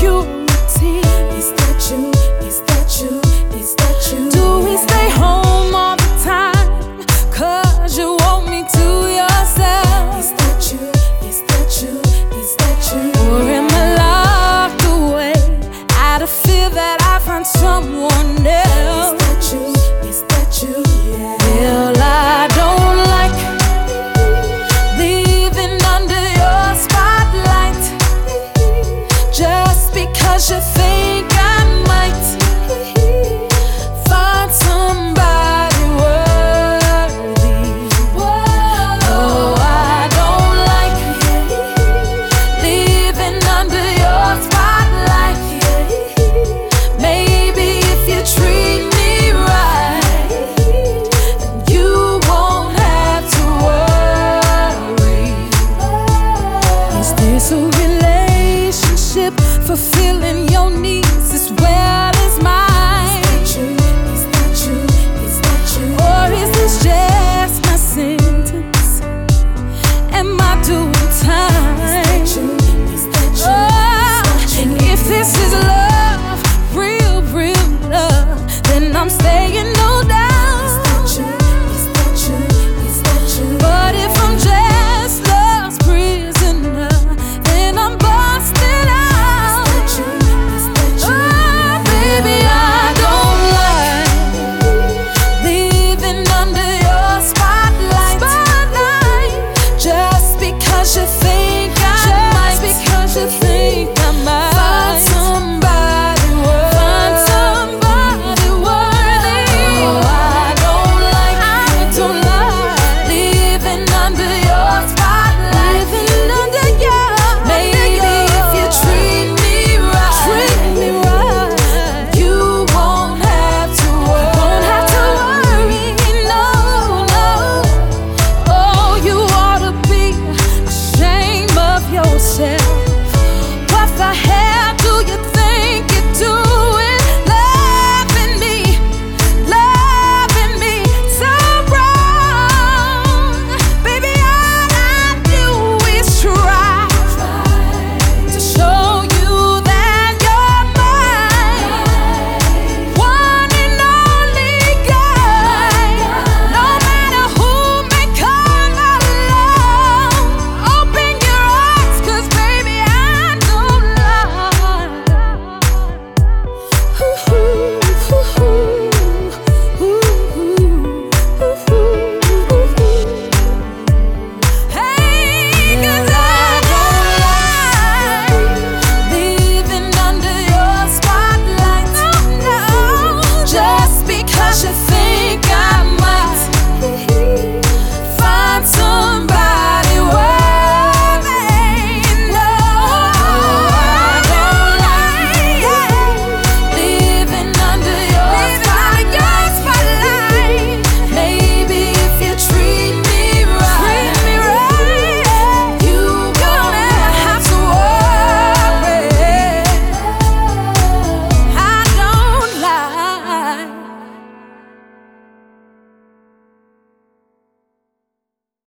security. Is that you? Is that you? Is that you? Do we stay home all the time 'cause you want me to yourself? Is that you? Is that you? Is that you? Or am I locked away out of fear that I find someone else? Is that you? Is that you? Yeah. Well, I don't like leaving under your spotlight just because you think I might find somebody worthy. Oh, I don't like leaving under your spotlight. Maybe if you treat me right, you won't have to worry. Is this a relationship fulfilling